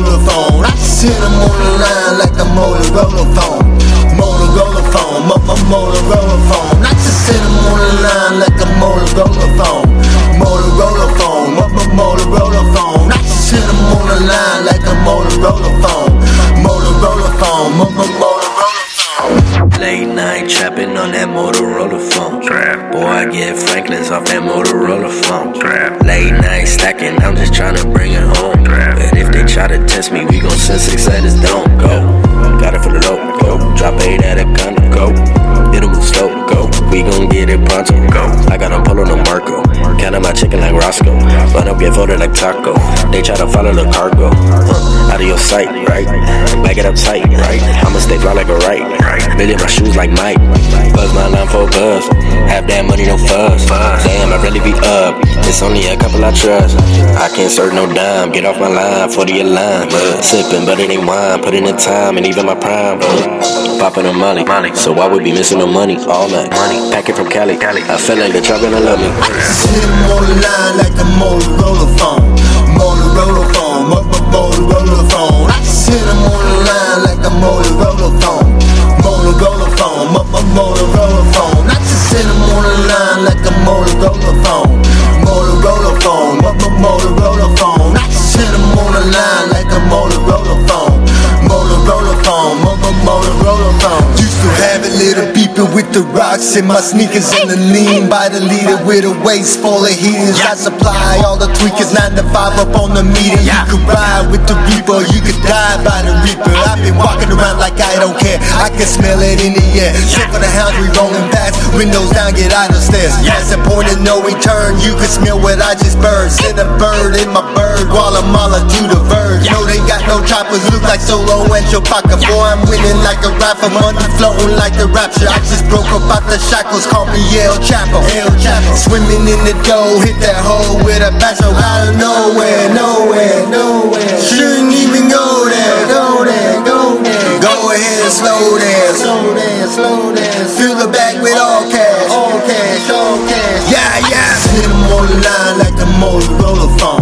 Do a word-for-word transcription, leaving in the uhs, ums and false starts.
Motorola phone. I just hit him on the line like a Motorola phone. Motorola phone, my Motorola phone. I just hit him on the line like a Motorola phone. Motorola phone, my Motorola phone. I just hit him on the line like a Motorola phone. Motorola phone, my Motorola phone. Late night trapping on that Motorola phone. Trap. Boy, I get Franklin's off that Motorola phone. Trap. Late night stacking, I'm just tryna bring it home. Trap. But if they try to test me, we gon' send six letters, don't go. Got it for the low, go. Drop eight at a gun, go. It'll move slow, go. We gon' get it pronto, go. I got a polo no Marco. Counting my chicken like Roscoe. But don't get folded like taco. They try to follow the cargo. Uh, out of your sight, right? Back it up tight, right? I'ma stay fly like a right. Million my shoes like Mike. Buzz my line for a buzz. Have that money, no fuzz. Damn, I really be up. It's only a couple I trust. I can't serve no dime. Get off my line, forty a line. Sipping better than wine. Put in the time and even my prime. Popping a molly. So I would be missing no money all night. Pack it from Cali. I feel like the trap gonna love me. I just hit him on the line like a Motorola phone. Motorola phone, my Motorola phone. I just hit him on the line like a Motorola phone. Motorola phone, my Motorola phone. I just hit him on the line like a Motorola phone. Motorola phone, my Motorola phone. I just hit him on the line like a Motorola phone. Motorola phone, my Motorola phone. Used to have a little beeping with the rocks in my sneakers and the lean by the leader with a waist full of heaters. I supply all the tweakers, nine to five up on the meter. You could ride with the reaper, you could die by the reaper. I've been walking around like I don't care. I can smell it in the air. Shit for the hounds, we rolling past. Windows down, get out of stairs. That's a point of no return. You can smell what I just burned. Send a bird in my bird, Guatemala to the verge. No, they got no choppers, look like Solo and Chewbacca. Boy, I'm winning like a rapper, money floating like the rapture. I just broke up out the shackles, call me El Chapo. El Chapo. Swimming in the dough, hit that hole with a basso. Out of nowhere, nowhere, nowhere. Shouldn't even go there, go there, go there. Go ahead and slow dance, slow dance, slow dance. Fill the bag with all cash, all cash, all cash. Yeah, yeah. I just hit him on the line like a Motorola phone.